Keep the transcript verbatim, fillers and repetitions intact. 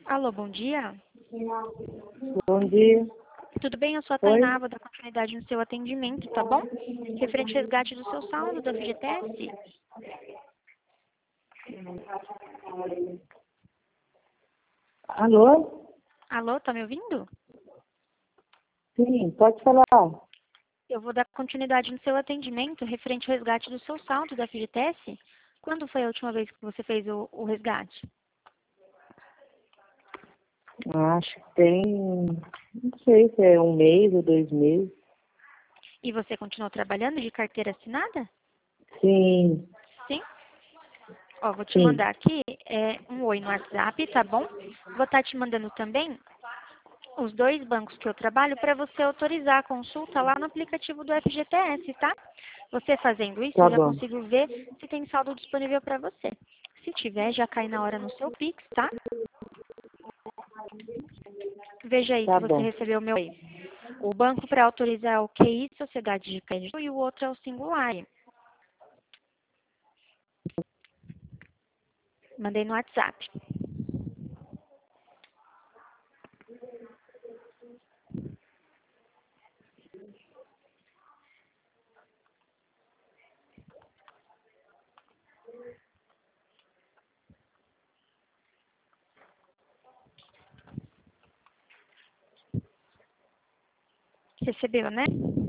Alô, bom dia. Bom dia. Tudo bem? Eu sou a Oi? Tainá, vou dar continuidade no seu atendimento, tá bom? Referente ao resgate do seu saldo da F G T S. Alô? Alô, tá me ouvindo? Sim, pode falar. Eu vou dar continuidade no seu atendimento referente ao resgate do seu saldo da F G T S. Quando foi a última vez que você fez o, o resgate? Acho que tem, não sei se é um mês ou dois meses. E você continuou trabalhando de carteira assinada? Sim, Sim? Ó, vou te sim, mandar aqui é, um oi no WhatsApp, tá bom? Vou estar te mandando também os dois bancos que eu trabalho para você autorizar a consulta lá no aplicativo do F G T S, tá? Você fazendo isso, tá eu já bom, consigo ver se tem saldo disponível para você. Se tiver, já cai na hora no seu Pix, tá? Veja aí se tá você bom. recebeu o meu e-mail. O banco para autorizar é o Q I, Sociedade de Crédito, e o outro é o Singular. Mandei no WhatsApp. Recebeu, né?